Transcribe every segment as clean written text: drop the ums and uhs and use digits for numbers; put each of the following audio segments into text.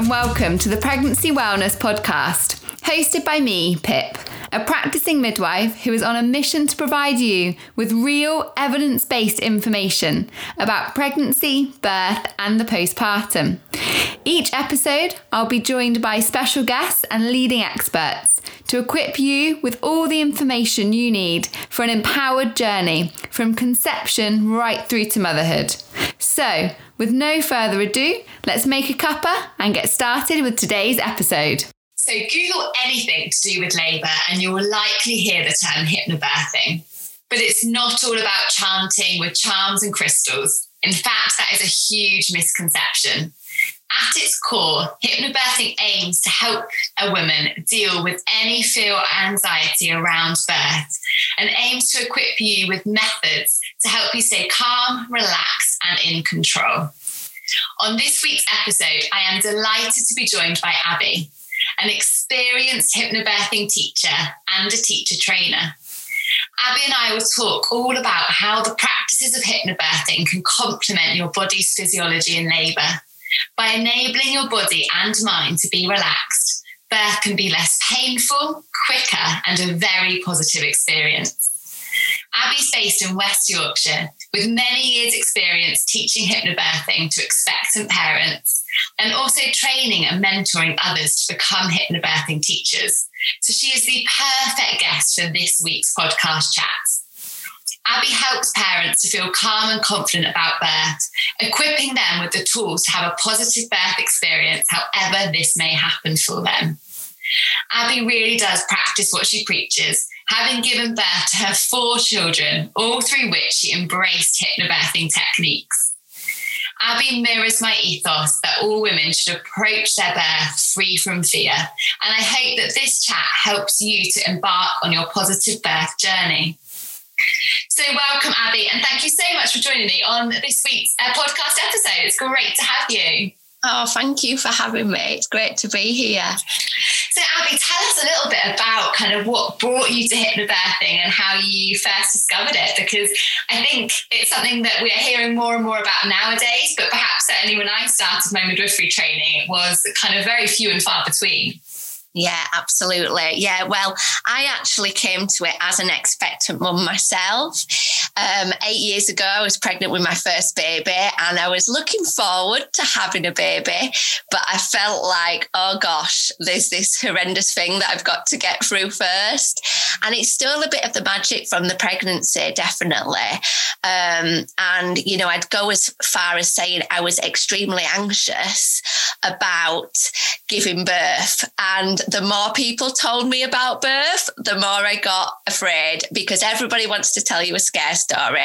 and welcome to the Pregnancy Wellness Podcast, hosted by me, Pip, a practicing midwife who is on a mission to provide you with real evidence-based information about pregnancy, birth, and the postpartum. Each episode, I'll be joined by special guests and leading experts to equip you with all the information you need for an empowered journey from conception right through to motherhood. So, with no further ado, let's make a cuppa and get started with today's episode. So Google anything to do with labour and you will likely hear the term hypnobirthing. But it's not all about chanting with charms and crystals. In fact, that is a huge misconception. At its core, hypnobirthing aims to help a woman deal with any fear or anxiety around birth and aims to equip you with methods to help you stay calm, relaxed, and in control. On this week's episode, I am delighted to be joined by Abby, an experienced hypnobirthing teacher and a teacher trainer. Abby and I will talk all about how the practices of hypnobirthing can complement your body's physiology in labour. By enabling your body and mind to be relaxed, birth can be less painful, quicker, and a very positive experience. Abby's based in West Yorkshire, with many years' experience teaching hypnobirthing to expectant parents and also training and mentoring others to become hypnobirthing teachers. So she is the perfect guest for this week's podcast chat. Abby helps parents to feel calm and confident about birth, equipping them with the tools to have a positive birth experience, however this may happen for them. Abby really does practice what she preaches, having given birth to her 4 children, all through which she embraced hypnobirthing techniques. Abby mirrors my ethos that all women should approach their birth free from fear, and I hope that this chat helps you to embark on your positive birth journey. So welcome, Abby, and thank you so much for joining me on this week's podcast episode. It's great to have you. Oh, thank you for having me. It's great to be here. So Abby, tell us a little bit about kind of what brought you to hypnobirthing and how you first discovered it, because I think it's something that we are hearing more and more about nowadays, but perhaps certainly when I started my midwifery training, it was kind of very few and far between. Yeah, absolutely. Yeah, well, I actually came to it as an expectant mum myself. 8 years ago, I was pregnant with my first baby and I was looking forward to having a baby, but I felt like, oh gosh, there's this horrendous thing that I've got to get through first. And it's still a bit of the magic from the pregnancy, definitely. And, you know, I'd go as far as saying I was extremely anxious about giving birth. And the more people told me about birth, the more I got afraid, because everybody wants to tell you a scare story.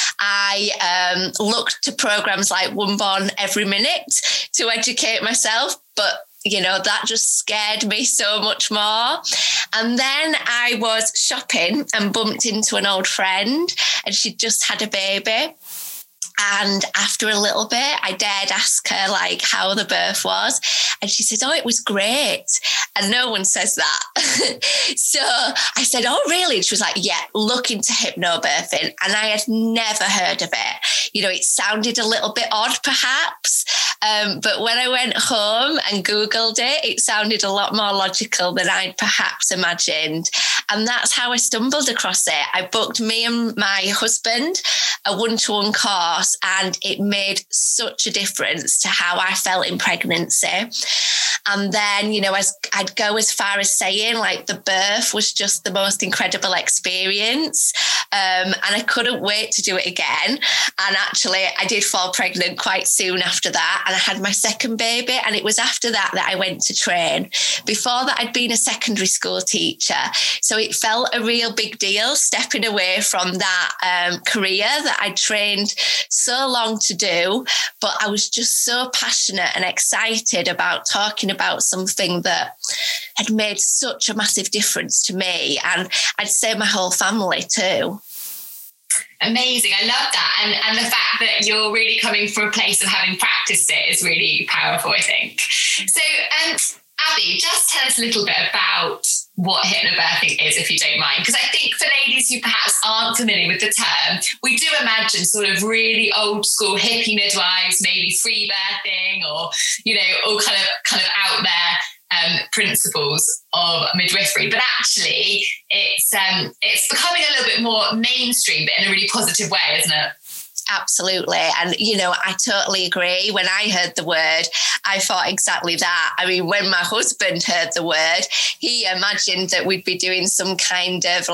I looked to programs like Wombborn every minute to educate myself, but you know, that just scared me so much more. And then I was shopping and bumped into an old friend and she'd just had a baby. And after a little bit, I dared ask her like how the birth was. And she said, oh, it was great. And no one says that. So I said, oh, really? And she was like, yeah, look into hypnobirthing. And I had never heard of it. You know, it sounded a little bit odd perhaps. But when I went home and Googled it, it sounded a lot more logical than I'd perhaps imagined. And that's how I stumbled across it. I booked me and my husband a one-to-one course, and it made such a difference to how I felt in pregnancy. And then, you know, I'd go as far as saying like the birth was just the most incredible experience. And I couldn't wait to do it again. And actually, I did fall pregnant quite soon after that. And I had my second baby. And it was after that that I went to train. Before that, I'd been a secondary school teacher. So it felt a real big deal stepping away from that career that I trained so long to do. But I was just so passionate and excited about talking about something that had made such a massive difference to me. And I'd say my whole family too. Amazing. I love that. And the fact that you're really coming from a place of having practiced it is really powerful, I think. So, Abby, just tell us a little bit about what hypnobirthing is, if you don't mind, because I think for ladies who perhaps aren't familiar with the term, we do imagine sort of really old school hippie midwives, maybe free birthing, or all kind of out there principles of midwifery. But actually, it's becoming a little bit more mainstream, but in a really positive way, isn't it? Absolutely. And, I totally agree. When I heard the word, I thought exactly that. I mean, when my husband heard the word, he imagined that we'd be doing some kind of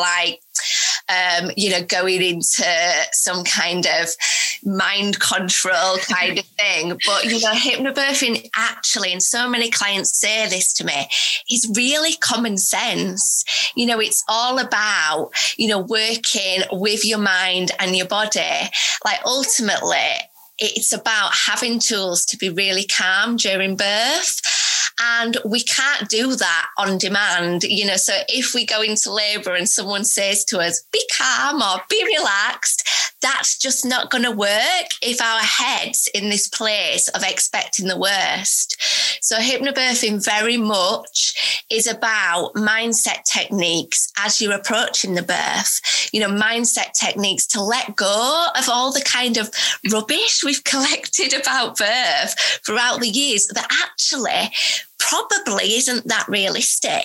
going into some kind of mind control kind of thing. But, hypnobirthing actually, and so many clients say this to me, is really common sense. It's all about, working with your mind and your body. Like ultimately, it's about having tools to be really calm during birth. And we can't do that on demand, so if we go into labour and someone says to us, be calm or be relaxed, that's just not going to work if our head's in this place of expecting the worst. So hypnobirthing very much is about mindset techniques as you're approaching the birth, mindset techniques to let go of all the kind of rubbish we've collected about birth throughout the years that actually probably isn't that realistic,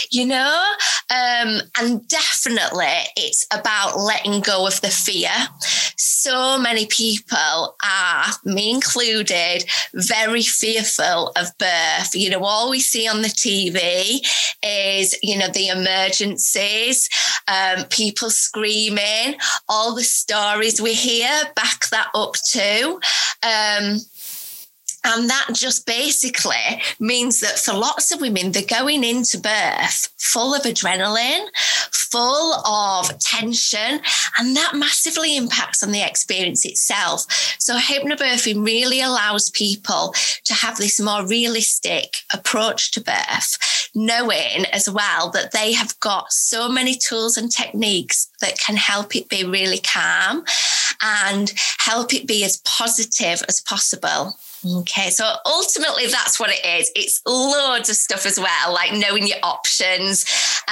and definitely it's about letting go of the fear. So many people are, me included, very fearful of birth. All we see on the TV is, the emergencies, people screaming, all the stories we hear back that up too. And that just basically means that for lots of women, they're going into birth full of adrenaline, full of tension, and that massively impacts on the experience itself. So hypnobirthing really allows people to have this more realistic approach to birth, knowing as well that they have got so many tools and techniques that can help it be really calm and help it be as positive as possible. Okay, so ultimately that's what it is. It's loads of stuff as well, like knowing your options,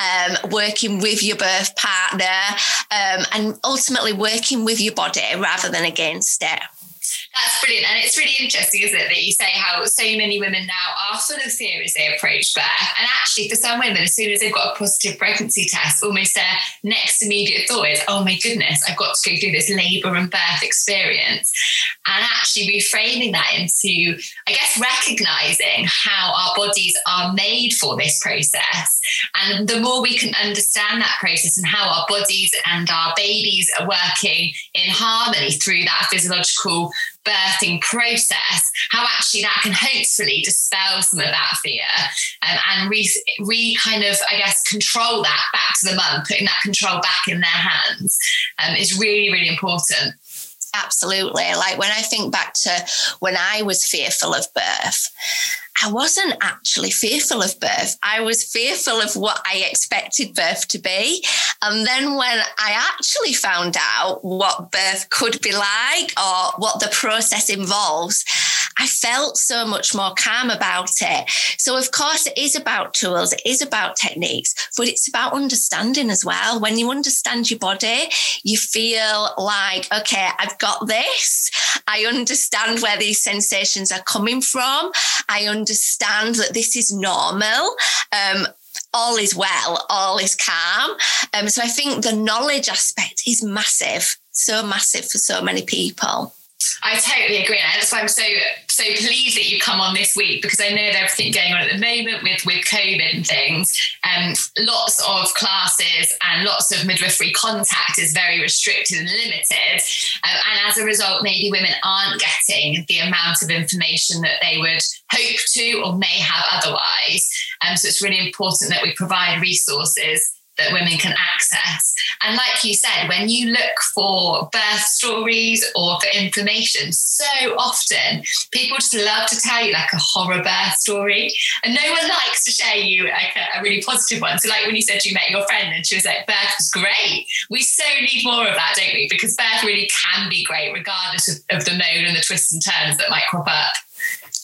working with your birth partner, and ultimately working with your body rather than against it. That's brilliant. And it's really interesting, isn't it, that you say how so many women now are full of fear as they approach birth. And actually, for some women, as soon as they've got a positive pregnancy test, almost their next immediate thought is, oh my goodness, I've got to go through this labour and birth experience. And actually reframing that into, I guess, recognising how our bodies are made for this process. And the more we can understand that process and how our bodies and our babies are working in harmony through that physiological birthing process, how actually that can hopefully dispel some of that fear and kind of, I guess, control that back to the mum, putting that control back in their hands is really, really important. Absolutely. Like when I think back to when I was fearful of birth, I wasn't actually fearful of birth. I was fearful of what I expected birth to be. And then when I actually found out what birth could be like or what the process involves, I felt so much more calm about it. So of course it is about tools, it is about techniques, but it's about understanding as well. When you understand your body, you feel like, okay, I've got this. I understand where these sensations are coming from. I understand that this is normal. All is well, all is calm. So I think the knowledge aspect is massive, so massive for so many people. I totally agree. And that's why I'm so pleased that you come on this week, because I know that everything going on at the moment with COVID and things, lots of classes and lots of midwifery contact is very restricted and limited. And as a result, maybe women aren't getting the amount of information that they would hope to or may have otherwise. So it's really important that we provide resources that women can access. And like you said, when you look for birth stories or for information, so often people just love to tell you like a horror birth story, and no one likes to share you like a really positive one. So like when you said you met your friend and she was like, birth was great. We so need more of that, don't we? Because birth really can be great regardless of the mode and the twists and turns that might crop up.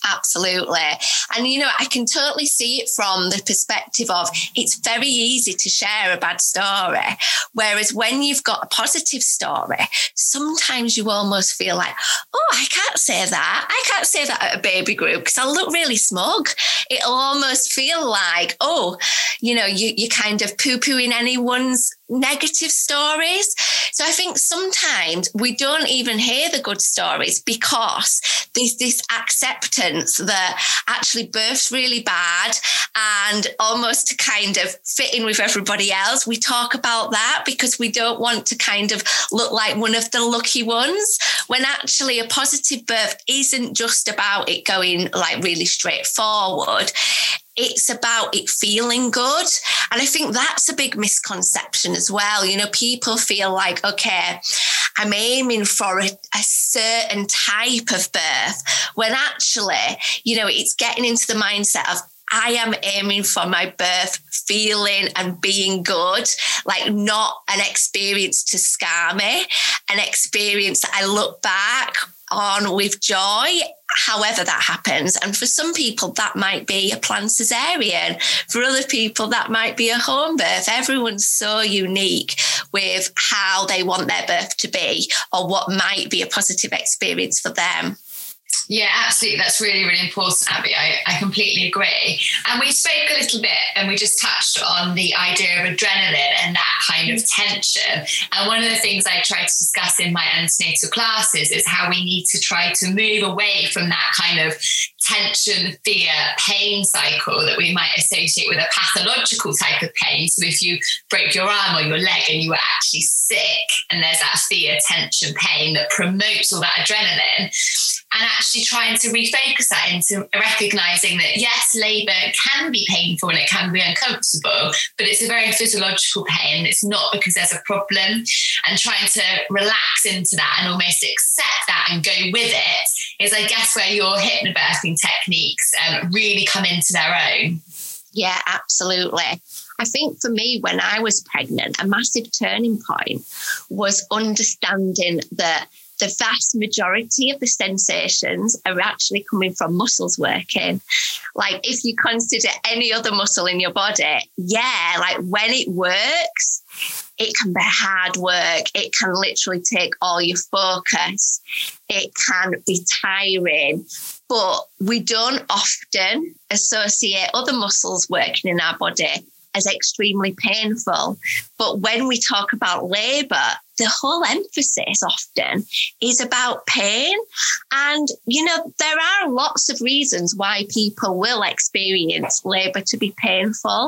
Absolutely. And, you know, I can totally see it from the perspective of it's very easy to share a bad story. Whereas when you've got a positive story, sometimes you almost feel like, oh, I can't say that. I can't say that at a baby group because I'll look really smug. It'll almost feel like, oh, you know, you're kind of poo-pooing anyone's negative stories. So I think sometimes we don't even hear the good stories because there's this acceptance that actually birth's really bad, and almost to kind of fit in with everybody else, we talk about that because we don't want to kind of look like one of the lucky ones, when actually a positive birth isn't just about it going like really straightforward. It's about it feeling good. And I think that's a big misconception as well. You know, people feel like, okay, I'm aiming for a certain type of birth, when actually, you know, it's getting into the mindset of, I am aiming for my birth feeling and being good, like not an experience to scar me, an experience that I look back on with joy, however that happens. And for some people, that might be a planned cesarean. For other people, that might be a home birth. Everyone's so unique with how they want their birth to be or what might be a positive experience for them. Yeah, absolutely. That's really, really important, Abby. I completely agree. And we spoke a little bit and we just touched on the idea of adrenaline and that kind of tension. And one of the things I try to discuss in my antenatal classes is how we need to try to move away from that kind of tension, fear, pain cycle that we might associate with a pathological type of pain. So if you break your arm or your leg and you were actually sick, and there's that fear, tension, pain that promotes all that adrenaline, and actually trying to refocus that into recognizing that, yes, labour can be painful and it can be uncomfortable, but it's a very physiological pain. It's not because there's a problem, and trying to relax into that and almost accept that and go with it is, I guess, where your hypnobirthing techniques really come into their own. Yeah, absolutely. I think for me, when I was pregnant, a massive turning point was understanding that the vast majority of the sensations are actually coming from muscles working. Like if you consider any other muscle in your body, yeah, like when it works, it can be hard work. It can literally take all your focus. It can be tiring, but we don't often associate other muscles working in our body as extremely painful. But when we talk about labour, the whole emphasis often is about pain. And, you know, there are lots of reasons why people will experience labour to be painful.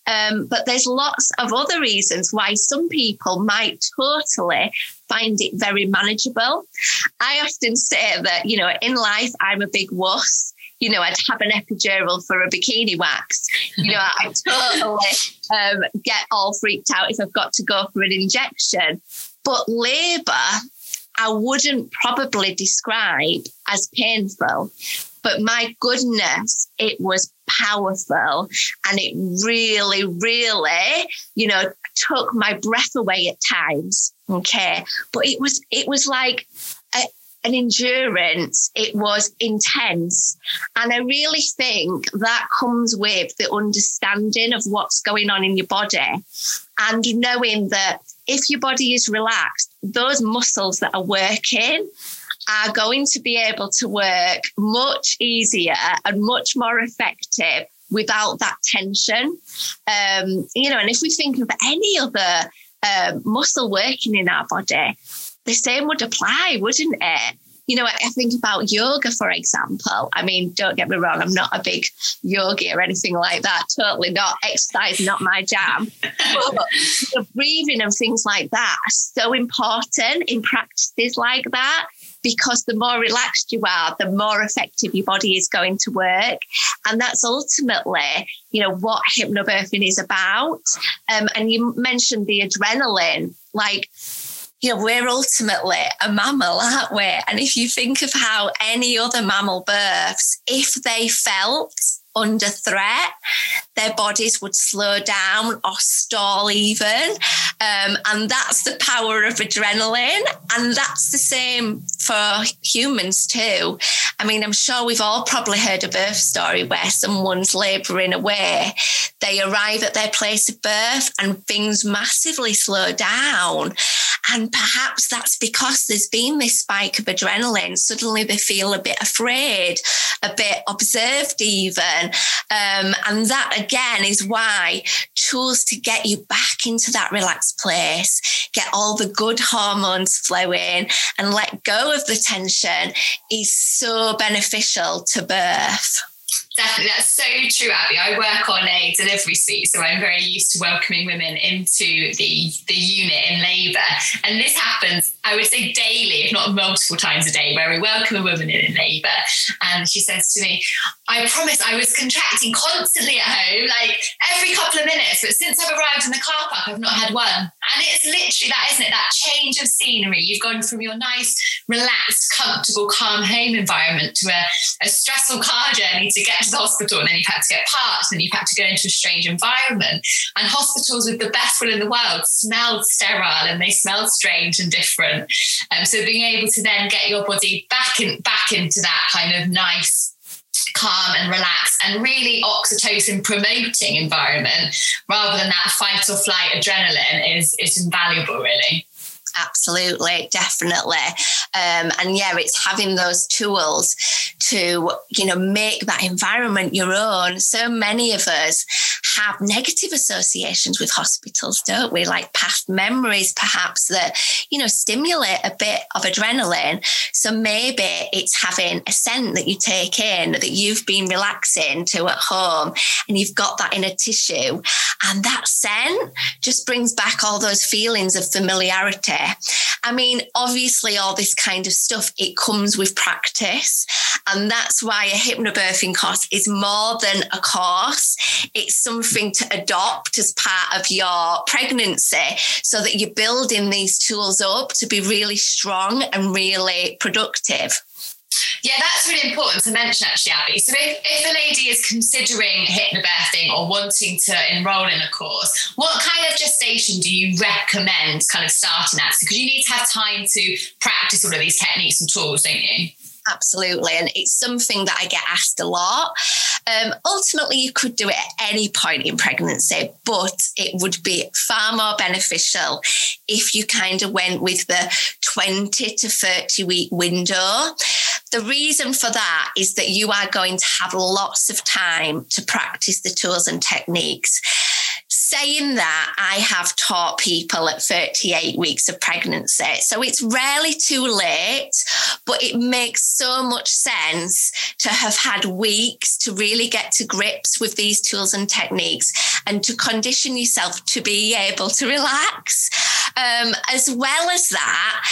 But there's lots of other reasons why some people might totally find it very manageable. I often say that, you know, in life, I'm a big wuss. You know, I'd have an epidural for a bikini wax. You know, I totally get all freaked out if I've got to go for an injection. But labour, I wouldn't probably describe as painful. But my goodness, it was powerful. And it really, really, you know, took my breath away at times. Okay. But it was like an endurance. It was intense. And I really think that comes with the understanding of what's going on in your body and knowing that if your body is relaxed, those muscles that are working are going to be able to work much easier and much more effective without that tension. You know, and if we think of any other muscle working in our body, the same would apply, wouldn't it? You know, I think about yoga, for example. I mean, don't get me wrong, I'm not a big yogi or anything like that. Totally not. Exercise, not my jam. But the breathing and things like that are so important in practices like that, because the more relaxed you are, the more effective your body is going to work. And that's ultimately, you know, what hypnobirthing is about. And you mentioned the adrenaline, like, you know, we're ultimately a mammal, aren't we? And if you think of how any other mammal births, if they felt under threat, their bodies would slow down or stall even. And that's the power of adrenaline. And that's the same for humans too. I mean, I'm sure we've all probably heard a birth story where someone's labouring away. They arrive at their place of birth and things massively slow down. And perhaps that's because there's been this spike of adrenaline. Suddenly they feel a bit afraid, a bit observed even. And that again is why tools to get you back into that relaxed place, get all the good hormones flowing and let go of the tension is so beneficial to birth. Definitely, that's so true, Abby. I work on a delivery suite, so I'm very used to welcoming women into the unit in labour. And this happens, I would say daily, if not multiple times a day, where we welcome a woman in labour. And she says to me, I promise I was contracting constantly at home, like every couple of minutes, but since I've arrived in the car park, I've not had one. And it's literally that, isn't it? That change of scenery. You've gone from your nice, relaxed, comfortable, calm home environment to a stressful car journey to get to the hospital, and then you've had to get parts, and you've had to go into a strange environment. And hospitals with the best will in the world smelled sterile and they smelled strange and different. So being able to then get your body back into that kind of nice, calm and relaxed and really oxytocin promoting environment rather than that fight or flight adrenaline is invaluable, really. Absolutely, definitely. And yeah, it's having those tools to, make that environment your own. So many of us have negative associations with hospitals, don't we? Like past memories, perhaps, that, stimulate a bit of adrenaline. So maybe it's having a scent that you take in that you've been relaxing to at home and you've got that in a tissue. And that scent just brings back all those feelings of familiarity. I mean, obviously, all this kind of stuff, it comes with practice. And that's why a hypnobirthing course is more than a course. It's something to adopt as part of your pregnancy so that you're building these tools up to be really strong and really productive. Yeah, that's really important to mention, actually, Abby. So if a lady is considering hypnobirthing or wanting to enroll in a course, what kind of gestation do you recommend kind of starting at? Because you need to have time to practice all of these techniques and tools, don't you? Absolutely. And it's something that I get asked a lot. Ultimately, you could do it at any point in pregnancy, but it would be far more beneficial if you kind of went with the 20 to 30 week window. The reason for that is that you are going to have lots of time to practice the tools and techniques. Saying that, I have taught people at 38 weeks of pregnancy. So it's rarely too late, but it makes so much sense to have had weeks to really get to grips with these tools and techniques and to condition yourself to be able to relax. As well as that,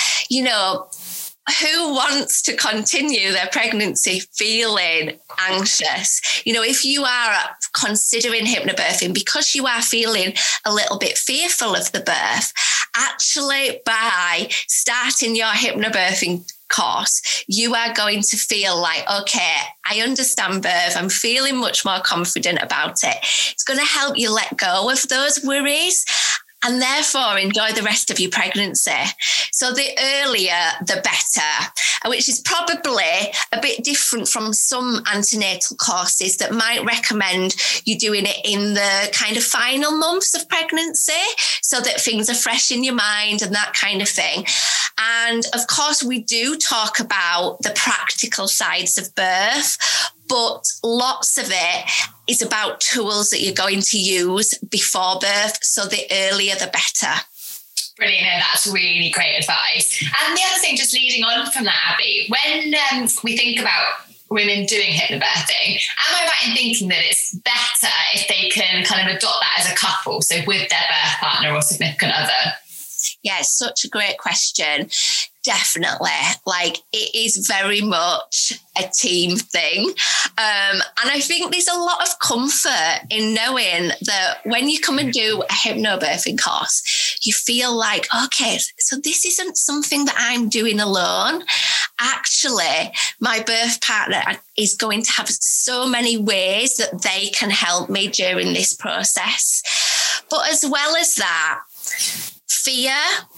who wants to continue their pregnancy feeling anxious? If you are considering hypnobirthing because you are feeling a little bit fearful of the birth, actually by starting your hypnobirthing course, you are going to feel like, okay, I understand birth. I'm feeling much more confident about it. It's going to help you let go of those worries and therefore enjoy the rest of your pregnancy. So the earlier, the better, which is probably a bit different from some antenatal courses that might recommend you doing it in the kind of final months of pregnancy so that things are fresh in your mind and that kind of thing. And of course, we do talk about the practical sides of birth, but lots of it is about tools that you're going to use before birth. So the earlier, the better. Brilliant. No, that's really great advice. And the other thing, just leading on from that, Abby, when we think about women doing hypnobirthing, am I right in thinking that it's better if they can kind of adopt that as a couple, so with their birth partner or significant other? Yeah, it's such a great question. Definitely. Like, it is very much a team thing. And I think there's a lot of comfort in knowing that when you come and do a hypnobirthing course, you feel like, okay, so this isn't something that I'm doing alone. actually my birth partner is going to have so many ways that they can help me during this process. But as well as that, fear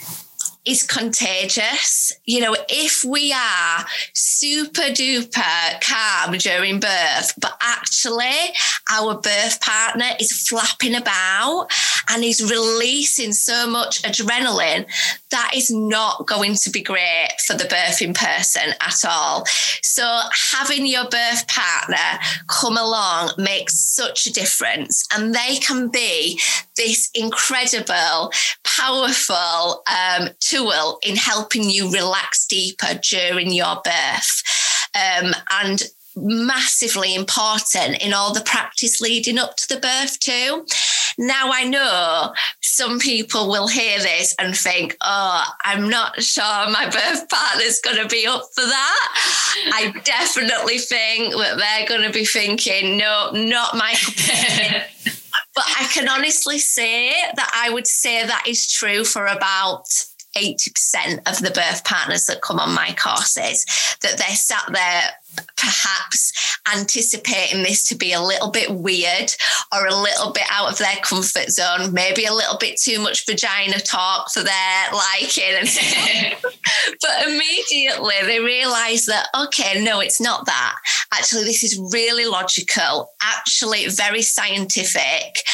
is contagious. You know, if we are super duper calm during birth, but actually our birth partner is flapping about and is releasing so much adrenaline, that is not going to be great for the birthing person at all. So having your birth partner come along makes such a difference, and they can be this incredible, powerful tool in helping you relax deeper during your birth, and massively important in all the practice leading up to the birth too. Now, I know some people will hear this and think, oh, I'm not sure my birth partner's going to be up for that. I definitely think that they're going to be thinking, no, not my cup of tea. But I can honestly say that I would say that is true for about 80% of the birth partners that come on my courses, that they're sat there perhaps anticipating this to be a little bit weird or a little bit out of their comfort zone, maybe a little bit too much vagina talk for their liking. But immediately they realise that, okay, no, it's not that. Actually, this is really logical, actually very scientific.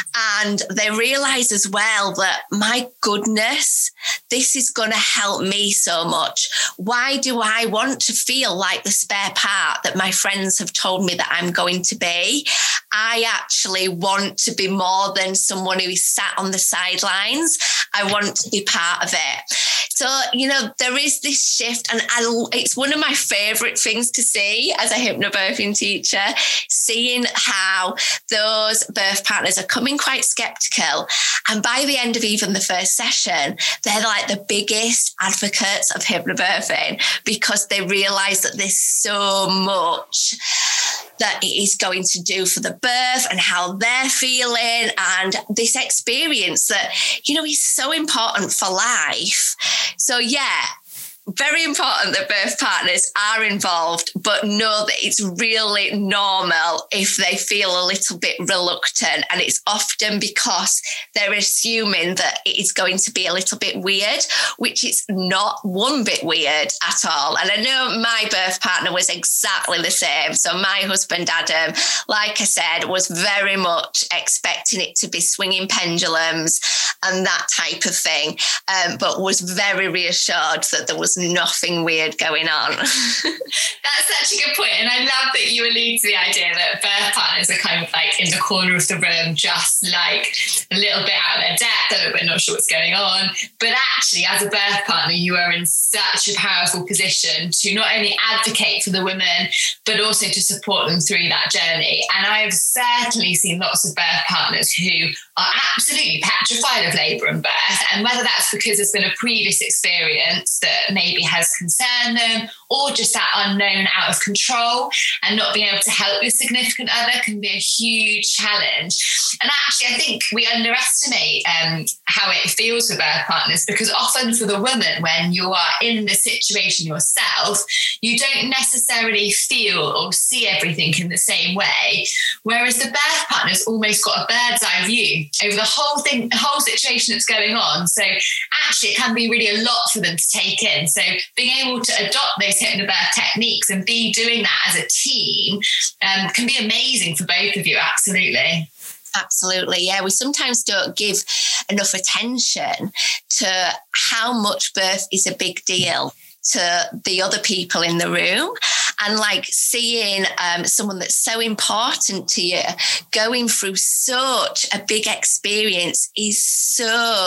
And they realise as well that, my goodness, this is going to help me so much. Why do I want to feel like the spare part that my friends have told me that I'm going to be? I actually want to be more than someone who is sat on the sidelines. I want to be part of it. So, you know, there is this shift, and it's one of my favourite things to see as a hypnobirthing teacher, seeing how those birth partners are coming quite sceptical. And by the end of even the first session, they're like the biggest advocates of hypnobirthing, because they realise that there's so much that it is going to do for the birth and how they're feeling, and this experience that, you know, is so important for life. So yeah, very important that birth partners are involved, but know that it's really normal if they feel a little bit reluctant. And it's often because they're assuming that it is going to be a little bit weird, which is not one bit weird at all. And I know my birth partner was exactly the same. So my husband, Adam, like I said, was very much expecting it to be swinging pendulums and that type of thing, but was very reassured that there was nothing weird going on. That's such a good point. And I love that you allude to the idea that birth partners are kind of like in the corner of the room, just like a little bit out of their depth, a little bit not sure what's going on. But actually, as a birth partner, you are in such a powerful position to not only advocate for the women, but also to support them through that journey. And I have certainly seen lots of birth partners who are absolutely petrified of labour and birth. And whether that's because there's been a previous experience that maybe has concerned them, or just that unknown out of control, and not being able to help your significant other can be a huge challenge. And actually, I think we underestimate how it feels for birth partners, because often for the woman, when you are in the situation yourself, you don't necessarily feel or see everything in the same way. Whereas the birth partner's almost got a bird's eye view over the whole thing, the whole situation that's going on. So actually, it can be really a lot for them to take in. So being able to adopt those hypnobirth techniques and be doing that as a team can be amazing for both of you. Absolutely. Absolutely. Yeah, we sometimes don't give enough attention to how much birth is a big deal to the other people in the room. And like seeing someone that's so important to you going through such a big experience is so,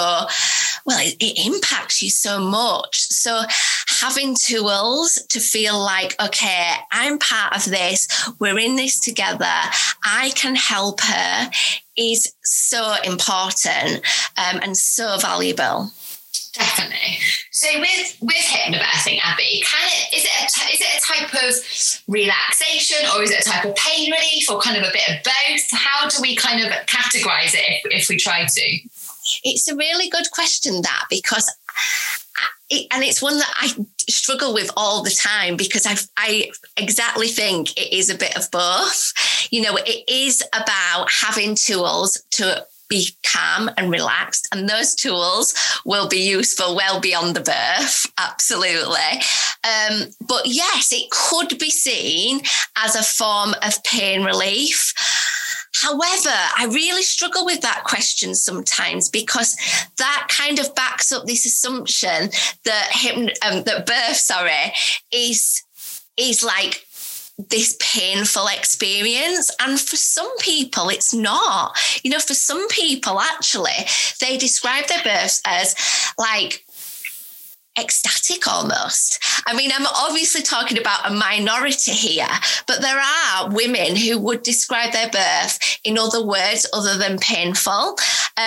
well, it impacts you so much. So having tools to feel like, okay, I'm part of this, we're in this together, I can help her, is so important and so valuable. Definitely. So with hypnobirthing, Abby, is it a type of relaxation, or is it a type of pain relief, or kind of a bit of both? How do we kind of categorize it if we try to? It's a really good question, that, because it's one that I struggle with all the time, because I exactly think it is a bit of both. You know, it is about having tools to be calm and relaxed, and those tools will be useful well beyond the birth, absolutely. But yes, it could be seen as a form of pain relief. However, I really struggle with that question sometimes, because that kind of backs up this assumption that birth, is like this painful experience. And for some people, it's not. You know, for some people, actually, they describe their births as like ecstatic almost. I mean, I'm obviously talking about a minority here, but there are women who would describe their birth in other words other than painful.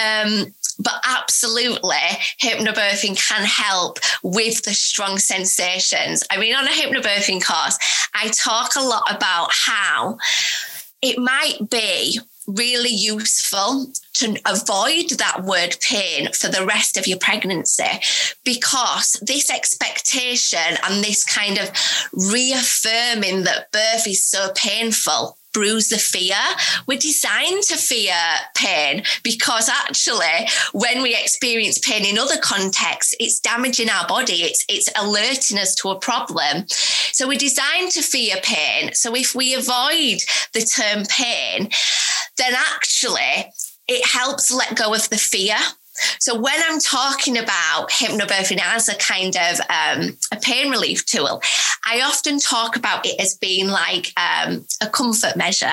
But absolutely, hypnobirthing can help with the strong sensations. I mean, on a hypnobirthing course, I talk a lot about how it might be really useful to avoid that word pain for the rest of your pregnancy, because this expectation and this kind of reaffirming that birth is so painful brews the fear. We're designed to fear pain, because actually when we experience pain in other contexts, it's damaging our body. It's alerting us to a problem. So we're designed to fear pain. So if we avoid the term pain, then actually it helps let go of the fear. So when I'm talking about hypnobirthing as a kind of a pain relief tool, I often talk about it as being like a comfort measure,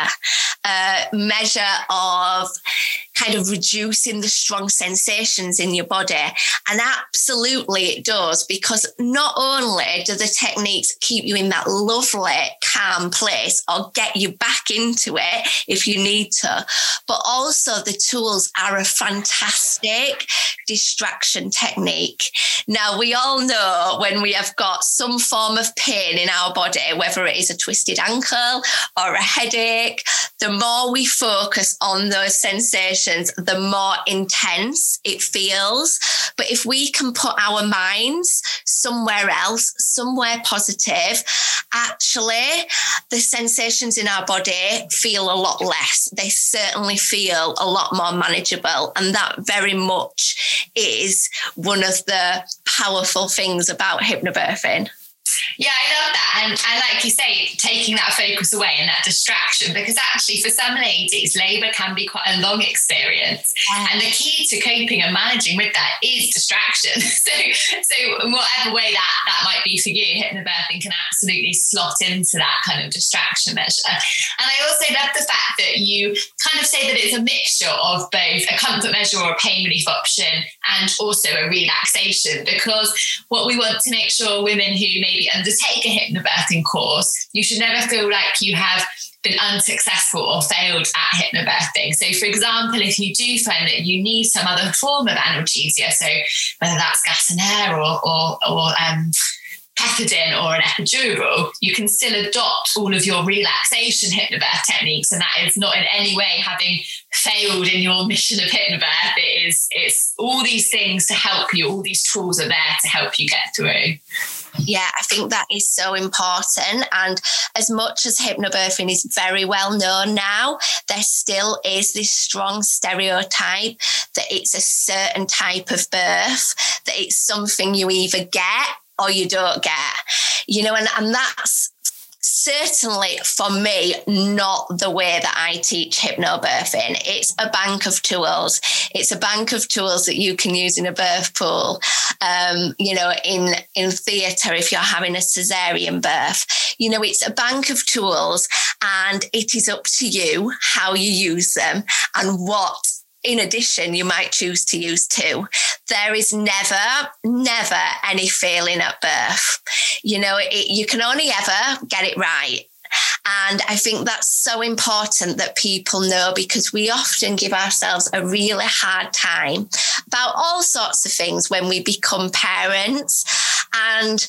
a measure of kind of reducing the strong sensations in your body. And absolutely it does, because not only do the techniques keep you in that lovely, calm place or get you back into it if you need to, but also the tools are a fantastic distraction technique. Now, we all know when we have got some form of pain in our body, whether it is a twisted ankle or a headache, the more we focus on those sensations, the more intense it feels. But if we can put our minds somewhere else, somewhere positive, actually the sensations in our body feel a lot less. They certainly feel a lot more manageable. And that very much is one of the powerful things about hypnobirthing. Yeah, I love that. And like you say, taking that focus away and that distraction, because actually for some ladies, labour can be quite a long experience. Yeah. And the key to coping and managing with that is distraction. So in whatever way that might be for you, hypnobirthing can absolutely slot into that kind of distraction measure. And I also love the fact that you kind of say that it's a mixture of both a comfort measure or a pain relief option and also a relaxation, because what we want to make sure women who maybe undertake a hypnobirthing course, you should never feel like you have been unsuccessful or failed at hypnobirthing. So for example, if you do find that you need some other form of analgesia, so whether that's gas and air or pethidine or an epidural, you can still adopt all of your relaxation hypnobirth techniques, and that is not in any way having failed in your mission of hypnobirth. It's all these things to help you, all these tools are there to help you get through. Yeah, I think that is so important. And as much as hypnobirthing is very well known now, there still is this strong stereotype that it's a certain type of birth, that it's something you either get or you don't get, you know, and that's certainly for me not the way that I teach hypnobirthing. It's a bank of tools. It's a bank of tools that you can use in a birth pool, you know, in theatre if you're having a cesarean birth. You know, it's a bank of tools, and it is up to you how you use them and what, in addition, you might choose to use too. There is never any failing at birth. You know, you can only ever get it right. And I think that's so important that people know, because we often give ourselves a really hard time about all sorts of things when we become parents. And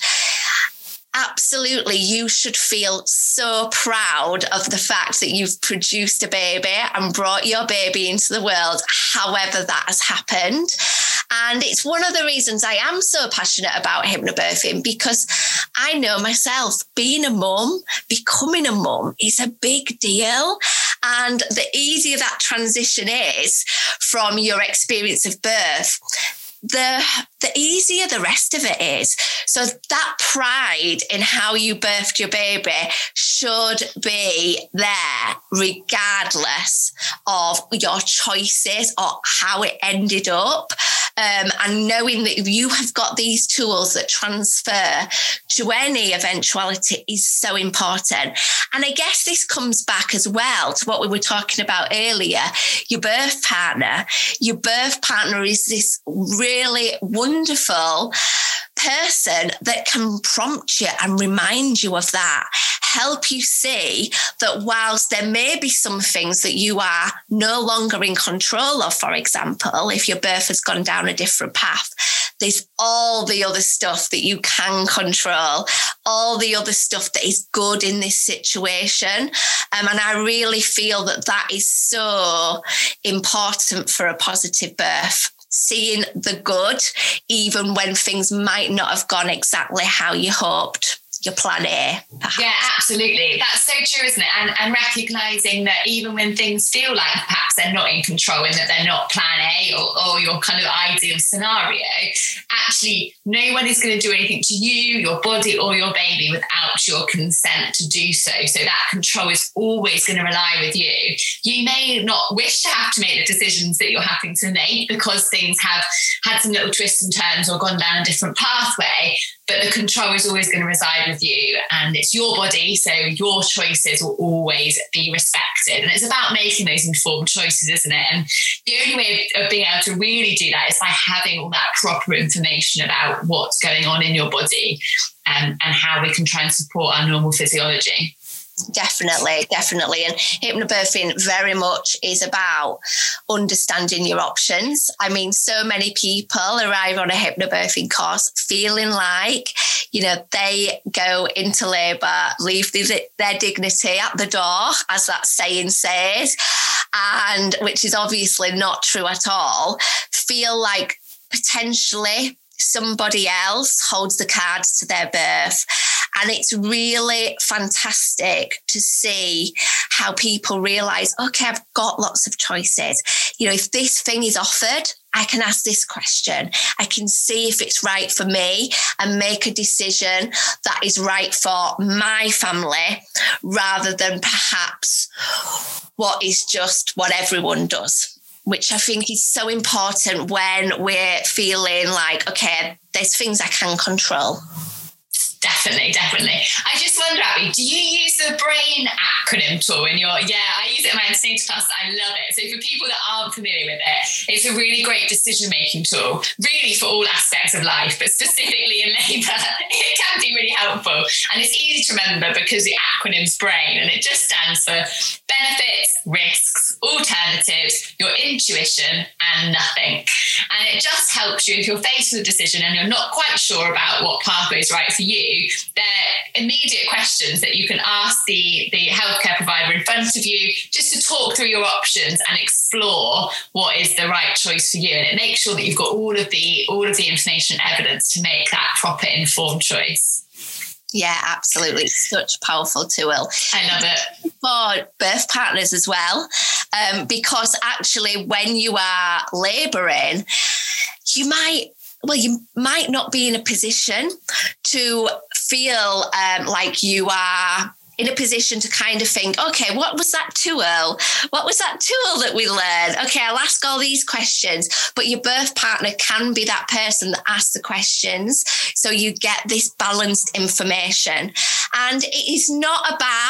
absolutely, you should feel so proud of the fact that you've produced a baby and brought your baby into the world, however that has happened. And it's one of the reasons I am so passionate about hypnobirthing, because I know myself, being a mum, becoming a mum is a big deal. And the easier that transition is from your experience of birth, the easier the rest of it is. So that pride in how you birthed your baby should be there regardless of your choices or how it ended up. And knowing that you have got these tools that transfer to any eventuality is so important. And I guess this comes back as well to what we were talking about earlier, your birth partner. Your birth partner is this really wonderful person that can prompt you and remind you of that, help you see that whilst there may be some things that you are no longer in control of, for example, if your birth has gone down a different path, there's all the other stuff that you can control, all the other stuff that is good in this situation. And I really feel that that is so important for a positive birth. Seeing the good, even when things might not have gone exactly how you hoped. Your plan A, perhaps. Yeah, absolutely. That's so true, isn't it? And recognizing that even when things feel like perhaps they're not in control and that they're not plan A or your kind of ideal scenario, actually no one is going to do anything to you, your body or your baby without your consent to do so. So that control is always going to rely with you. You may not wish to have to make the decisions that you're having to make because things have had some little twists and turns or gone down a different pathway, but the control is always going to reside with you, and it's your body, so your choices will always be respected. And it's about making those informed choices, isn't it? And the only way of being able to really do that is by having all that proper information about what's going on in your body, and how we can try and support our normal physiology. Definitely. And hypnobirthing very much is about understanding your options. I mean, so many people arrive on a hypnobirthing course feeling like, they go into labour, leave their dignity at the door, as that saying says, and which is obviously not true at all, feel like potentially somebody else holds the cards to their birth. And it's really fantastic to see how people realise, okay, I've got lots of choices. If this thing is offered, I can ask this question. I can see if it's right for me and make a decision that is right for my family rather than perhaps what is just what everyone does, which I think is so important when we're feeling like, okay, there's things I can control. Definitely. I just wonder, Abby, do you use the BRAIN acronym tool in your... Yeah, I use it in my antenatal class. I love it. So for people that aren't familiar with it, it's a really great decision-making tool, really for all aspects of life, but specifically in labour, it can be really helpful. And it's easy to remember because the acronym's BRAIN, and it just stands for benefits, risks, alternatives, your intuition, and nothing. And it just helps you if you're faced with a decision and you're not quite sure about what pathway is right for you. They're immediate questions that you can ask the healthcare provider in front of you just to talk through your options and explore what is the right choice for you. And it makes sure that you've got all of the information and evidence to make that proper informed choice. Yeah, absolutely. It's such a powerful tool. I love it. For birth partners as well, because actually when you are labouring, you might not be in a position to feel like you are in a position to kind of think, okay, what was that tool? What was that tool that we learned? Okay, I'll ask all these questions. But your birth partner can be that person that asks the questions. So you get this balanced information. And it's not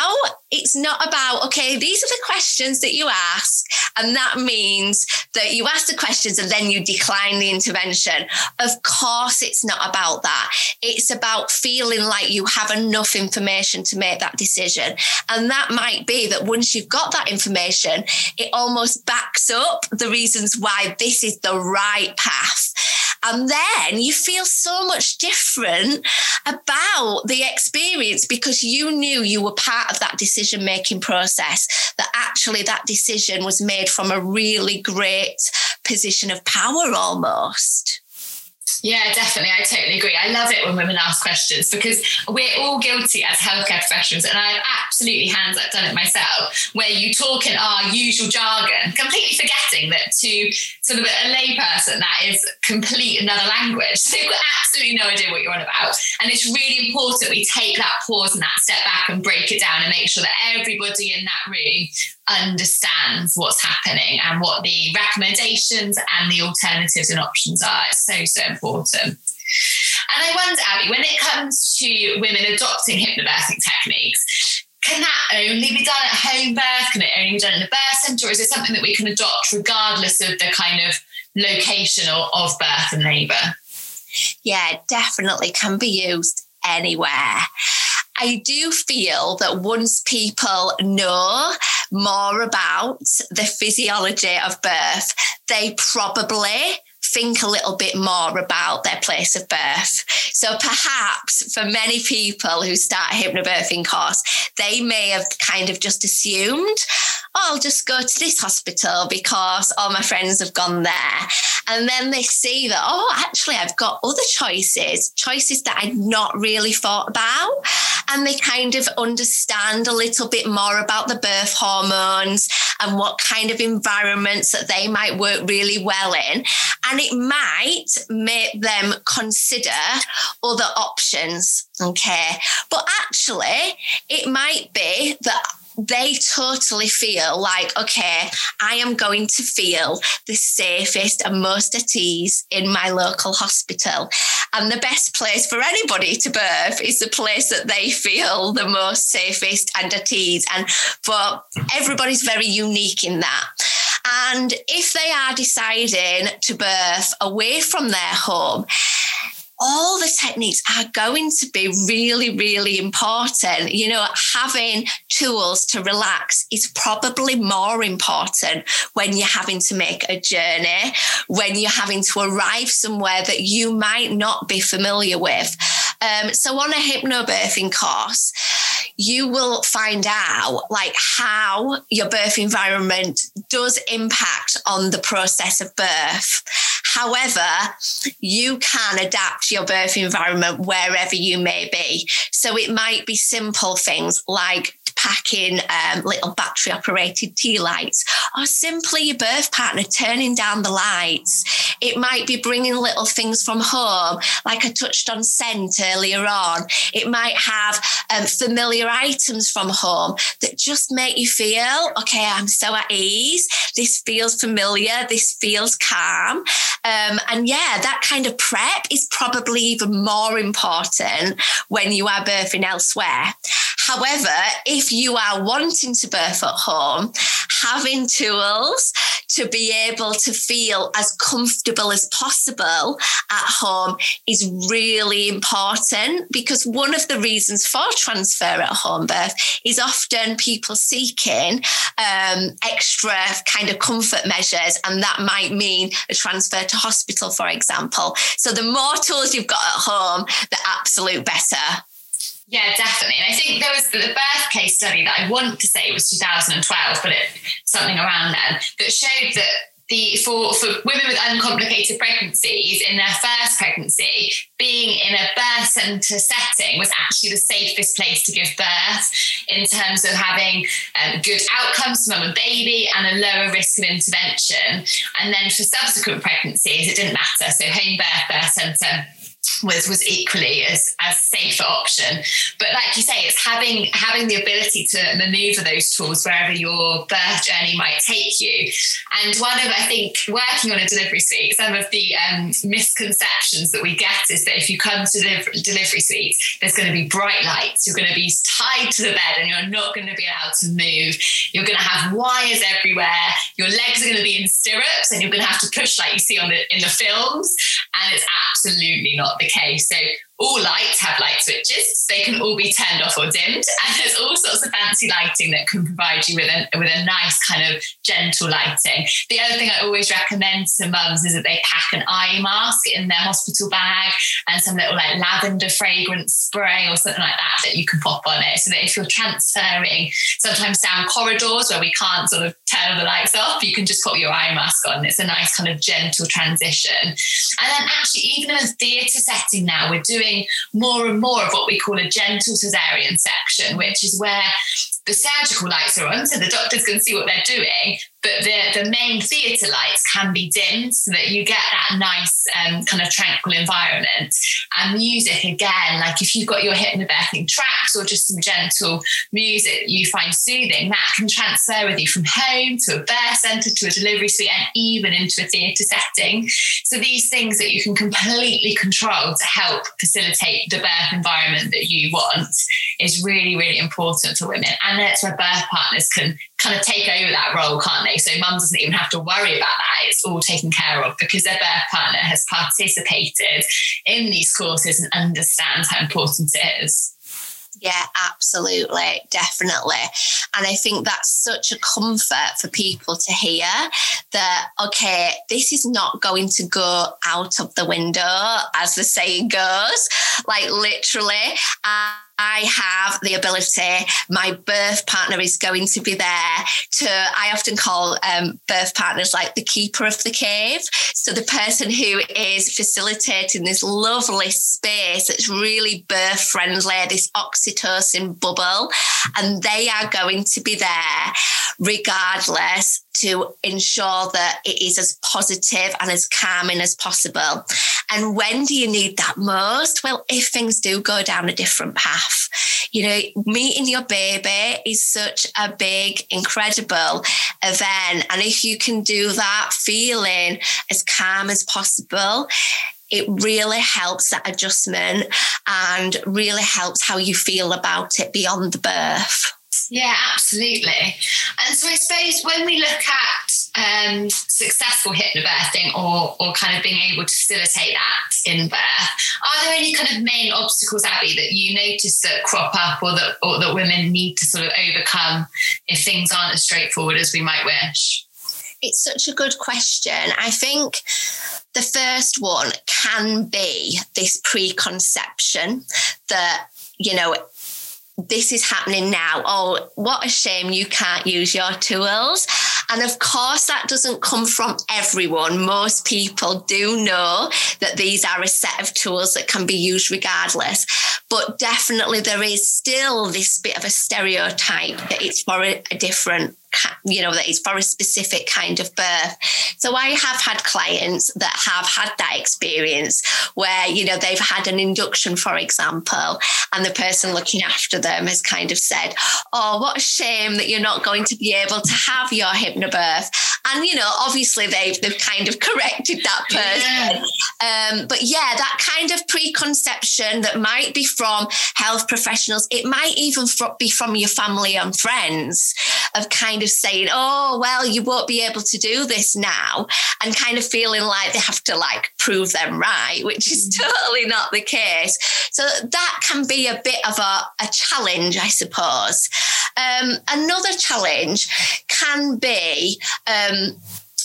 about, okay, these are the questions that you ask. And that means that you ask the questions and then you decline the intervention. Of course, it's not about that. It's about feeling like you have enough information to make that decision. And that might be that once you've got that information, it almost backs up the reasons why this is the right path. And then you feel so much different about the experience because you knew you were part of that decision-making process, that actually that decision was made from a really great position of power almost. Yeah, definitely. I totally agree. I love it when women ask questions because we're all guilty as healthcare professionals. And I've absolutely hands up done it myself, where you talk in our usual jargon, completely forgetting that to sort of a lay person, that is complete another language. So you've got absolutely no idea what you're on about. And it's really important we take that pause and that step back and break it down and make sure that everybody in that room understands what's happening and what the recommendations and the alternatives and options are. It's so important. And I wonder, Abby, when it comes to women adopting hypnobirthing techniques, can that only be done at home birth? Can it only be done in a birth centre? Or is it something that we can adopt regardless of the kind of location of birth and labour? Yeah, it definitely can be used anywhere. I do feel that once people know more about the physiology of birth, they probably think a little bit more about their place of birth. So perhaps for many people who start a hypnobirthing course, they may have kind of just assumed, oh, I'll just go to this hospital because all my friends have gone there. And then they see that, oh, actually, I've got other choices that I'd not really thought about. And they kind of understand a little bit more about the birth hormones and what kind of environments that they might work really well in. And it might make them consider other options, okay? But actually, it might be that they totally feel like, okay, I am going to feel the safest and most at ease in my local hospital. And the best place for anybody to birth is the place that they feel the most safest and at ease. And for everybody's very unique in that. And if they are deciding to birth away from their home, all the techniques are going to be really, really important. You know, having tools to relax is probably more important when you're having to make a journey, when you're having to arrive somewhere that you might not be familiar with. So on a hypnobirthing course, you will find out like how your birth environment does impact on the process of birth. However, you can adapt your birth environment wherever you may be. So it might be simple things like packing little battery operated tea lights, or simply your birth partner turning down the lights. It might be bringing little things from home, like I touched on scent earlier on. It might have familiar items from home that just make you feel, okay, I'm so at ease. This feels familiar. This feels calm. And yeah, that kind of prep is probably even more important when you are birthing elsewhere. However, if you are wanting to birth at home, having tools to be able to feel as comfortable as possible at home is really important, because one of the reasons for transfer at home birth is often people seeking extra kind of comfort measures, and that might mean a transfer to hospital, for example. So the more tools you've got at home, the absolute better. Yeah, definitely. And I think there was the birth case study that I want to say was 2012, but something around then, that showed that for women with uncomplicated pregnancies in their first pregnancy, being in a birth centre setting was actually the safest place to give birth in terms of having good outcomes for mum and baby and a lower risk of intervention. And then for subsequent pregnancies, it didn't matter. So home birth centre was equally as safe an option. But like you say, it's having the ability to maneuver those tools wherever your birth journey might take you. And one of, I think, working on a delivery suite, some of the misconceptions that we get is that if you come to the delivery suite, there's going to be bright lights, you're going to be tied to the bed and you're not going to be allowed to move, you're going to have wires everywhere, your legs are going to be in stirrups and you're going to have to push like you see in the films. And it's absolutely not the case. So all lights have light switches. So they can all be turned off or dimmed. And there's all sorts of fancy lighting that can provide you with a nice kind of gentle lighting. The other thing I always recommend to mums is that they pack an eye mask in their hospital bag and some little like lavender fragrance spray or something like that you can pop on it, so that if you're transferring sometimes down corridors where we can't sort of turn all the lights off, you can just put your eye mask on. It's a nice kind of gentle transition. And then actually, even in a theatre setting now, we're doing more and more of what we call a gentle cesarean section, which is where the surgical lights are on, so the doctors can see what they're doing, but the main theatre lights can be dimmed so that you get that nice kind of tranquil environment. And music, again, like if you've got your hypnobirthing tracks or just some gentle music that you find soothing, that can transfer with you from home to a birth centre to a delivery suite and even into a theatre setting. So these things that you can completely control to help facilitate the birth environment that you want is really, really important for women. And that's where birth partners can kind of take over that role, can't they? So mum doesn't even have to worry about that. It's all taken care of because their birth partner has participated in these courses and understands how important it is. Yeah, absolutely. Definitely. And I think that's such a comfort for people to hear that, okay, this is not going to go out of the window, as the saying goes, like literally. I have the ability, my birth partner is going to be there I often call birth partners like the keeper of the cave. So the person who is facilitating this lovely space that's really birth friendly, this oxytocin bubble, and they are going to be there regardless to ensure that it is as positive and as calming as possible. And when do you need that most? Well, if things do go down a different path. You know, meeting your baby is such a big, incredible event. And if you can do that feeling as calm as possible, it really helps that adjustment and really helps how you feel about it beyond the birth. Yeah, absolutely. And so I suppose when we look at successful hypnobirthing or kind of being able to facilitate that in birth, are there any kind of main obstacles, Abby, that you notice that crop up or that women need to sort of overcome if things aren't as straightforward as we might wish? It's such a good question. I think the first one can be this preconception that, you know, this is happening now. Oh, what a shame you can't use your tools. And of course, that doesn't come from everyone. Most people do know that these are a set of tools that can be used regardless. But definitely there is still this bit of a stereotype that it's for a different, you know, that it's for a specific kind of birth. So I have had clients that have had that experience where, you know, they've had an induction, for example, and the person looking after them has kind of said, oh, what a shame that you're not going to be able to have your hypnobirth. And, you know, obviously they've kind of corrected that person. Yeah. But yeah, that kind of preconception that might be from health professionals, it might even be from your family and friends of kind of saying, oh, well, you won't be able to do this now, and kind of feeling like they have to like prove them right, which is totally not the case. So that can be a bit of a challenge, I suppose. Another challenge can be, and,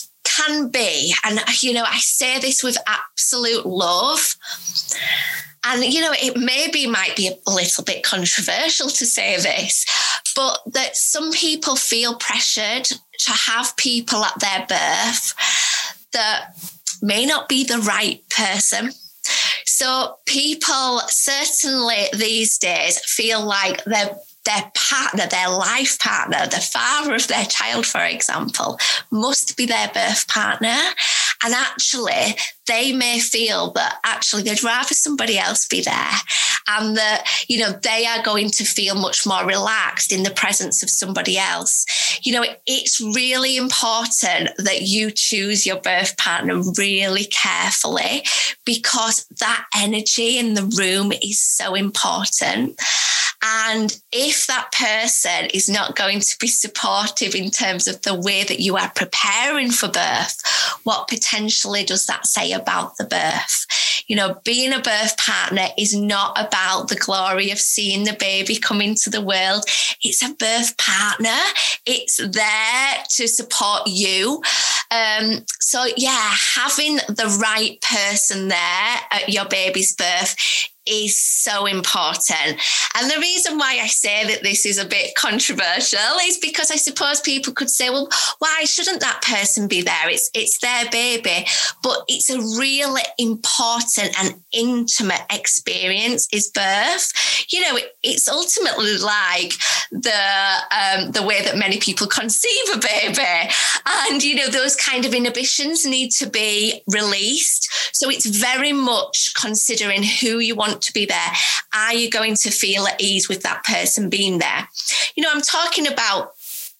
you know, I say this with absolute love, and, you know, it might be a little bit controversial to say this, but that some people feel pressured to have people at their birth that may not be the right person. So people certainly these days feel like their partner, their life partner, the father of their child, for example, must be their birth partner. And actually, they may feel that actually they'd rather somebody else be there, and that, you know, they are going to feel much more relaxed in the presence of somebody else. You know, it's really important that you choose your birth partner really carefully, because that energy in the room is so important. And if that person is not going to be supportive in terms of the way that you are preparing for birth, what potentially does that say about the birth? being a birth partner is not about the glory of seeing the baby come into the world. It's a birth partner. It's there to support you. So having the right person there at your baby's birth is so important. And the reason why I say that this is a bit controversial is because I suppose people could say, well, why shouldn't that person be there? It's their baby. But it's a really important and intimate experience is birth. It's ultimately like the way that many people conceive a baby. And, those kind of inhibitions need to be released. So it's very much considering who you want to be there. Are you going to feel at ease with that person being there? I'm talking about,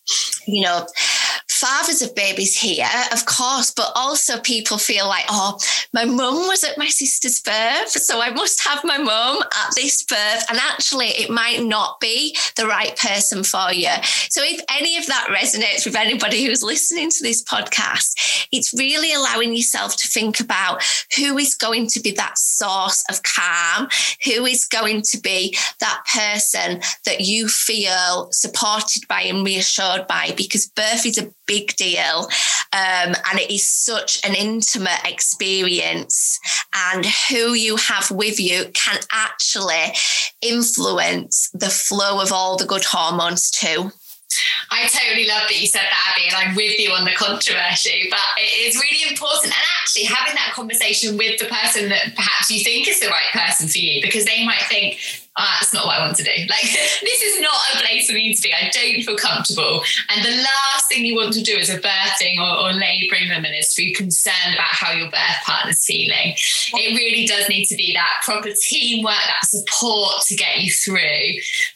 fathers of babies here, of course, but also people feel like, oh, my mum was at my sister's birth, so I must have my mum at this birth. And actually, it might not be the right person for you. So if any of that resonates with anybody who's listening to this podcast, it's really allowing yourself to think about who is going to be that source of calm, who is going to be that person that you feel supported by and reassured by, because birth is a big deal, and it is such an intimate experience, and who you have with you can actually influence the flow of all the good hormones too. I totally love that you said that, Abby, and I'm with you on the controversy, but it is really important. And actually having that conversation with the person that perhaps you think is the right person for you, because they might think, that's not what I want to do. Like, this is not a place for me to be. I don't feel comfortable. And the last thing you want to do as a birthing or labouring woman is to be concerned about how your birth partner's feeling. It really does need to be that proper teamwork, that support to get you through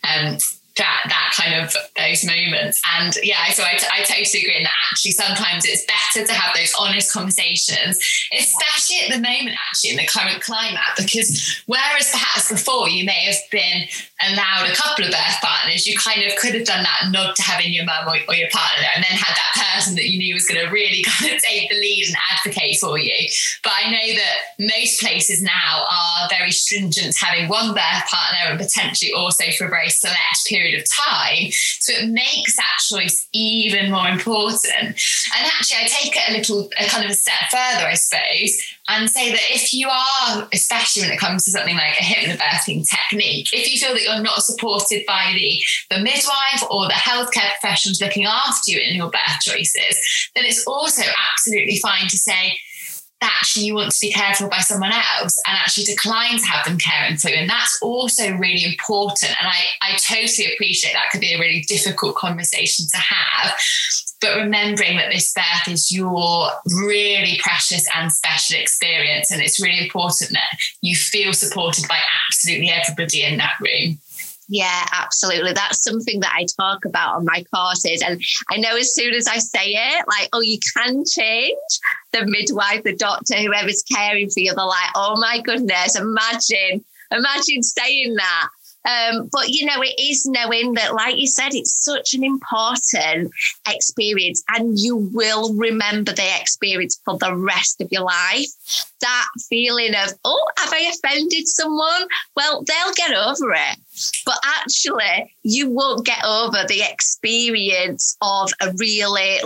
that kind of those moments. And so I totally agree in that actually sometimes it's better to have those honest conversations, especially at the moment, actually in the current climate, because whereas perhaps before you may have been allowed a couple of birth partners, you kind of could have done that nod to having your mum or your partner there, and then had that person that you knew was going to really kind of take the lead and advocate for you. But I know that most places now are very stringent, having one birth partner and potentially also for a very select period of time. So it makes that choice even more important. And actually, I take it a kind of a step further, I suppose, and say that if you are, especially when it comes to something like a hypnobirthing technique, if you feel that you're not supported by the midwife or the healthcare professionals looking after you in your birth choices, then it's also absolutely fine to say, actually you want to be cared for by someone else and actually decline to have them caring for you. And that's also really important. And I totally appreciate that could be a really difficult conversation to have. But remembering that this birth is your really precious and special experience. And it's really important that you feel supported by absolutely everybody in that room. Yeah, absolutely. That's something that I talk about on my courses. And I know as soon as I say it, like, oh, you can change the midwife, the doctor, whoever's caring for you. They're like, oh my goodness, imagine saying that. But, it is knowing that, like you said, it's such an important experience and you will remember the experience for the rest of your life. That feeling of, oh, have I offended someone? Well, they'll get over it. But actually, you won't get over the experience of a really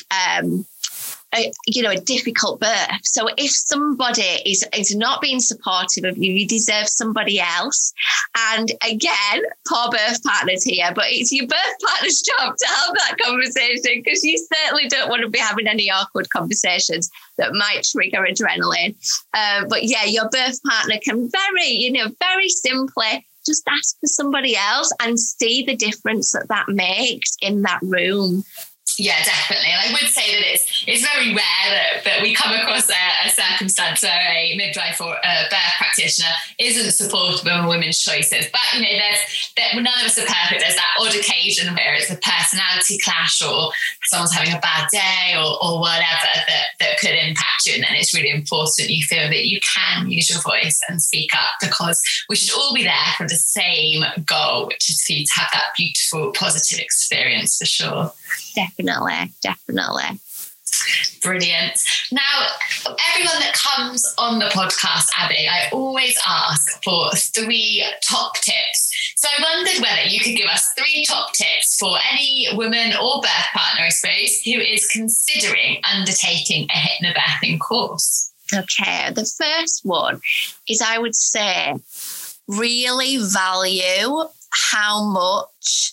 a difficult birth. So if somebody is not being supportive of you, you deserve somebody else. And again, poor birth partners here, but it's your birth partner's job to have that conversation, because you certainly don't want to be having any awkward conversations that might trigger adrenaline. But yeah, your birth partner can very simply just ask for somebody else and see the difference that makes in that room. Yeah, definitely. And I would say that it's very rare that we come across a circumstance where a midwife or a birth practitioner isn't supportive of a women's choices. But, none of us are perfect. There's that odd occasion where it's a personality clash or someone's having a bad day or whatever that could impact you. And then it's really important you feel that you can use your voice and speak up, because we should all be there for the same goal, which is for you to have that beautiful, positive experience for sure. Definitely. Brilliant. Now, everyone that comes on the podcast, Abby, I always ask for 3 top tips. So I wondered whether you could give us 3 top tips for any woman or birth partner, I suppose, who is considering undertaking a hypnobirthing course. Okay, the first one is, I would say, really value how much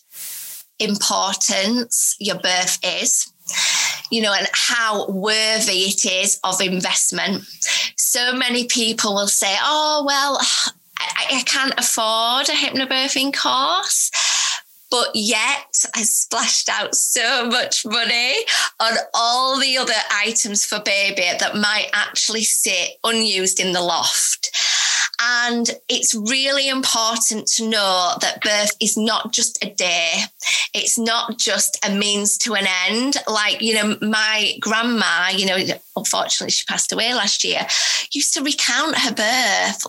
importance your birth is, and how worthy it is of investment. So many people will say, oh, well, I can't afford a hypnobirthing course. But yet I splashed out so much money on all the other items for baby that might actually sit unused in the loft. And it's really important to know that birth is not just a day. It's not just a means to an end. Like, my grandma, unfortunately she passed away last year, used to recount her birth,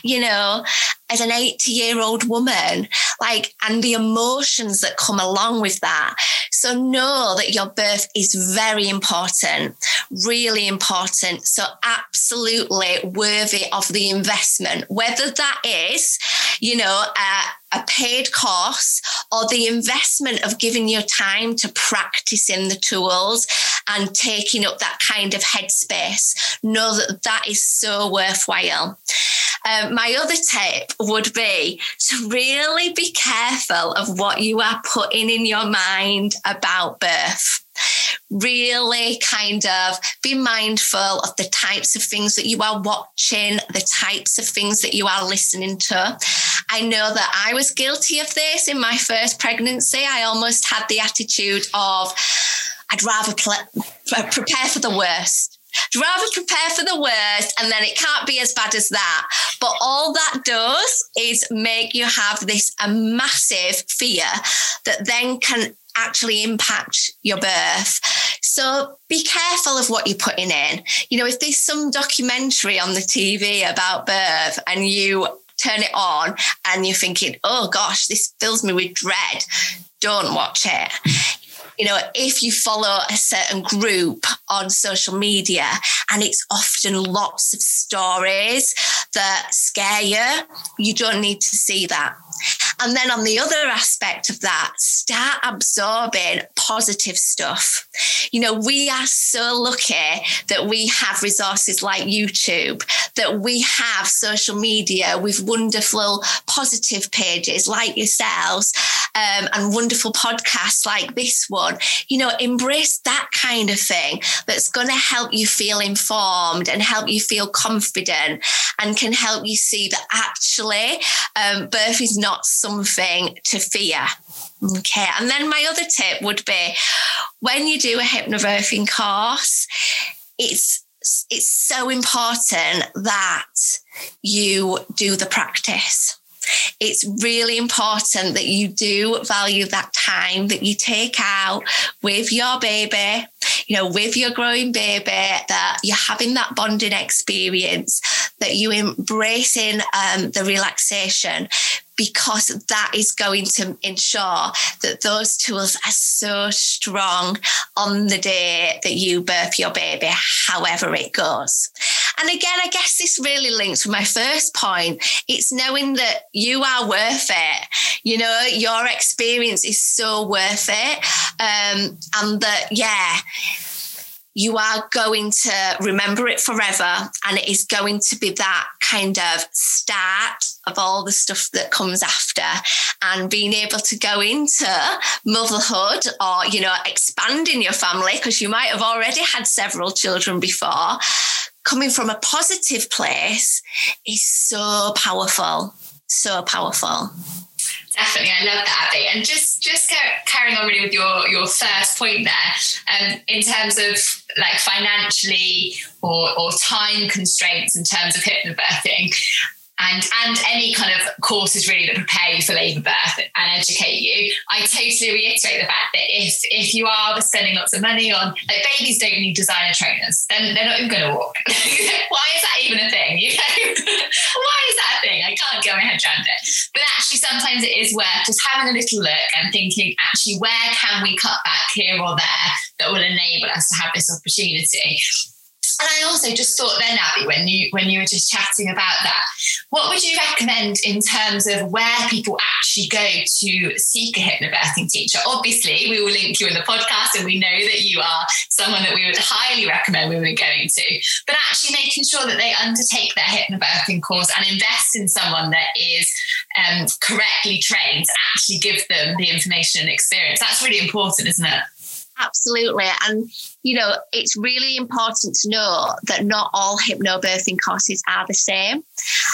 as an 80-year-old woman, and the emotions that come along with that. So know that your birth is very important, really important. So absolutely worthy of the investment, whether that is, a paid course or the investment of giving your time to practicing the tools and taking up that kind of headspace. Know that that is so worthwhile. My other tip would be to really be careful of what you are putting in your mind about birth. Really kind of be mindful of the types of things that you are watching, the types of things that you are listening to. I know that I was guilty of this in my first pregnancy. I almost had the attitude of, I'd rather prepare for the worst. I'd rather prepare for the worst, and then it can't be as bad as that. But all that does is make you have this massive fear that then can actually impact your birth. So be careful of what you're putting in. If there's some documentary on the TV about birth and you turn it on and you're thinking, oh gosh, this fills me with dread, don't watch it. If you follow a certain group on social media and it's often lots of stories that scare you, you don't need to see that. And then on the other aspect of that, start absorbing positive stuff. We are so lucky that we have resources like YouTube, that we have social media with wonderful positive pages like yourselves, and wonderful podcasts like this one. Embrace that kind of thing that's going to help you feel informed and help you feel confident and can help you see that actually birth is not something to fear. Okay. And then my other tip would be, when you do a hypnobirthing course, it's so important that you do the practice. It's really important that you do value that time that you take out with your baby, with your growing baby, that you're having that bonding experience, that you're embracing the relaxation, because that is going to ensure that those tools are so strong on the day that you birth your baby, however it goes. And again, I guess this really links with my first point. It's knowing that you are worth it. Your experience is so worth it. And that, you are going to remember it forever, and it is going to be that kind of start of all the stuff that comes after, and being able to go into motherhood or, expanding your family, because you might have already had several children before. Coming from a positive place is so powerful, so powerful. Definitely, I love that, Abby. And just carrying on really with your first point there, in terms of like financially or time constraints in terms of hypnobirthing, and any kind of courses really that prepare you for labour, birth and educate you. I totally reiterate the fact that if you are spending lots of money on, like, babies don't need designer trainers, then they're not even going to walk. Why is that even a thing? Why is that a thing? I can't get my head around it. But actually sometimes it is worth just having a little look and thinking, actually, where can we cut back here or there that will enable us to have this opportunity. And I also just thought then, Abby, when you were just chatting about that, what would you recommend in terms of where people actually go to seek a hypnobirthing teacher? Obviously, we will link you in the podcast, and we know that you are someone that we would highly recommend women going to. But actually making sure that they undertake their hypnobirthing course and invest in someone that is correctly trained to actually give them the information and experience. That's really important, isn't it? Absolutely. And, you know, it's really important to know that not all hypnobirthing courses are the same,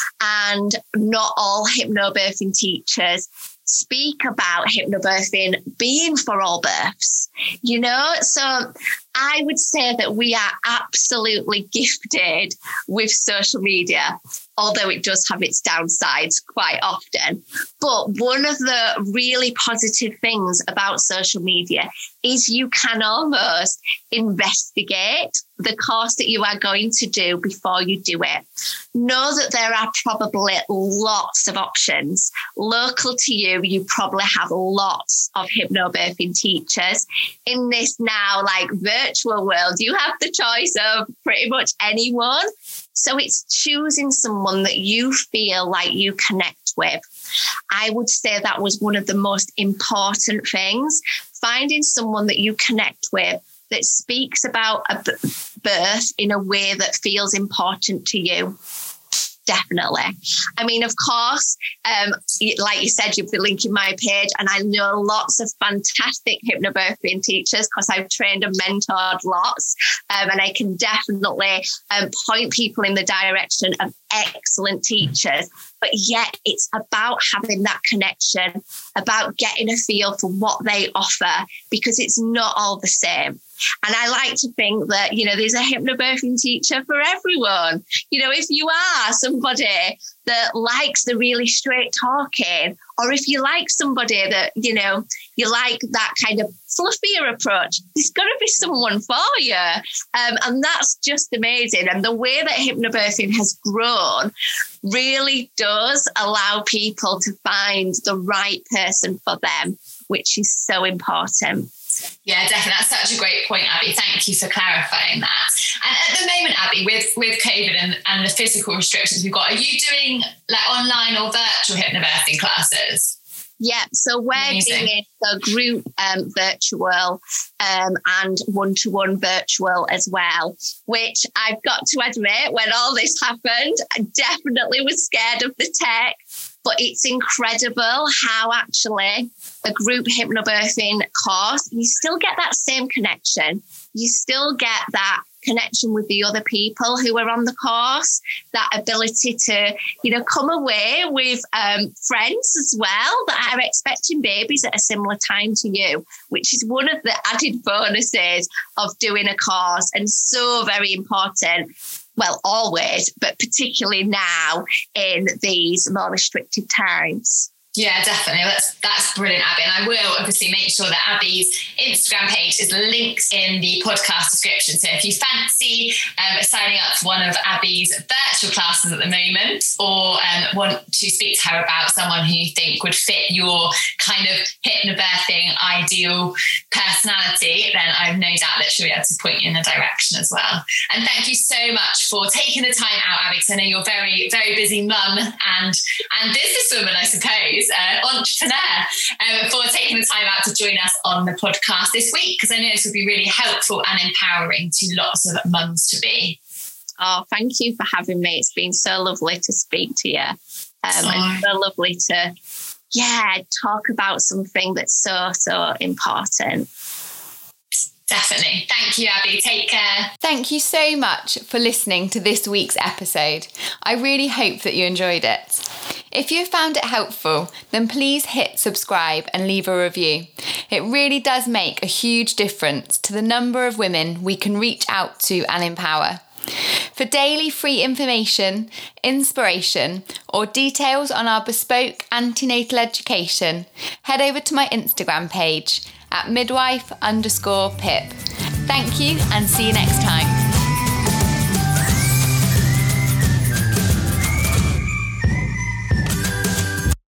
and not all hypnobirthing teachers speak about hypnobirthing being for all births, you know? So I would say that we are absolutely gifted with social media, although it does have its downsides quite often. But one of the really positive things about social media is you can almost investigate the course that you are going to do before you do it. Know that there are probably lots of options. Local to you, you probably have lots of hypnobirthing teachers. In this now, like, virtual world, you have the choice of pretty much anyone. So it's choosing someone that you feel like you connect with. I would say that was one of the most important things, finding someone that you connect with that speaks about a birth in a way that feels important to you. Definitely. I mean, of course, like you said, you've been linking my page, and I know lots of fantastic hypnobirthing teachers because I've trained and mentored lots, and I can definitely point people in the direction of excellent teachers. But yet it's about having that connection, about getting a feel for what they offer, because it's not all the same. And I like to think that, you know, there's a hypnobirthing teacher for everyone. You know, if you are somebody that likes the really straight talking, or if you like somebody that, you know, you like that kind of fluffier approach, there's got to be someone for you. And that's just amazing. And the way that hypnobirthing has grown really does allow people to find the right person for them, which is so important. Yeah, definitely. That's such a great point, Abby. Thank you for clarifying that. And at the moment, Abby, with COVID and the physical restrictions we've got, are you doing like online or virtual hypnobirthing classes? Yeah, so we're doing the group virtual and one-to-one virtual as well, which I've got to admit, when all this happened, I definitely was scared of the tech. But it's incredible how actually a group hypnobirthing course, you still get that same connection. You still get that connection with the other people who are on the course, that ability to, you know, come away with friends as well that are expecting babies at a similar time to you, which is one of the added bonuses of doing a course, and so very important. Well, always, but particularly now in these more restricted times. Yeah, definitely. That's brilliant, Abby. And I will obviously make sure that Abby's Instagram page is linked in the podcast description. So if you fancy signing up for one of Abby's virtual classes at the moment, or want to speak to her about someone who you think would fit your kind of hypnobirthing ideal personality, then I've no doubt that she'll be able to point you in the direction as well. And thank you so much for taking the time out, Abby, because I know you're a very, very busy mum and businesswoman, I suppose. Entrepreneur, for taking the time out to join us on the podcast this week, because I know this will be really helpful and empowering to lots of mums to be. Oh, thank you for having me. It's been so lovely to speak to you. And so lovely to, talk about something that's so important. Definitely. Thank you, Abby. Take care. Thank you so much for listening to this week's episode. I really hope that you enjoyed it. If you found it helpful, then please hit subscribe and leave a review. It really does make a huge difference to the number of women we can reach out to and empower. For daily free information, inspiration, or details on our bespoke antenatal education, head over to my Instagram page at midwife_Pip. Thank you and see you next time.